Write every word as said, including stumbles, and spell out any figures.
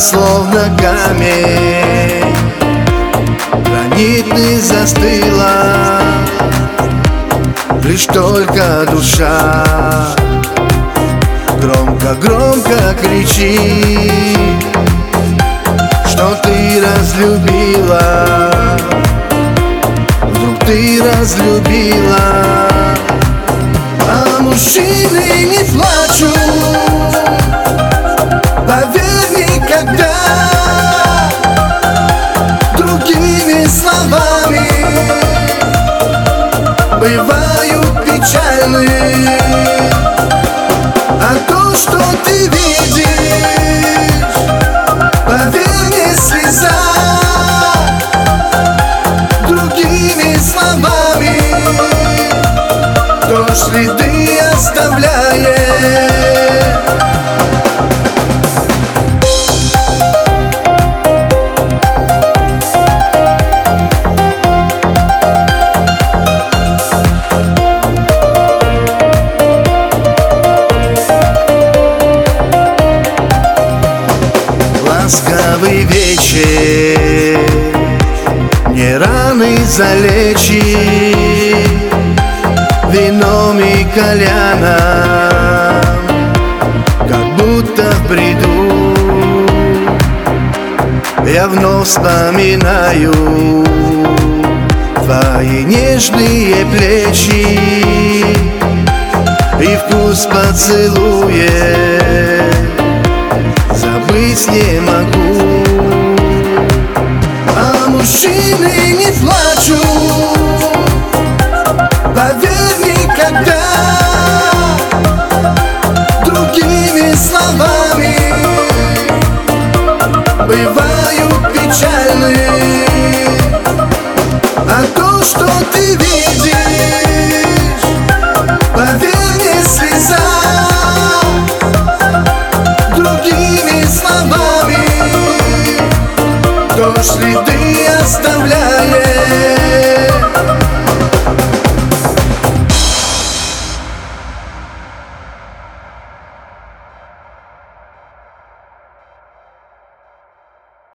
словно камень, гранитный застыла лишь только душа. Громко-громко кричи, что ты разлюбила, вдруг ты разлюбила. А мужчины не плачут, поверь, никогда. Другими словами бывают печальны, а то, что ты видишь, поверь, не слеза. Другими словами то следы оставляет. Ласковый вечер, мне раны залечит вином и кальяном, как будто в бреду я вновь вспоминаю твои нежные плечи и вкус поцелуя. Забыть не могу. А мужчины не плачут, поверь, никогда. Другими словами бывают печальны, а то, что ты видишь,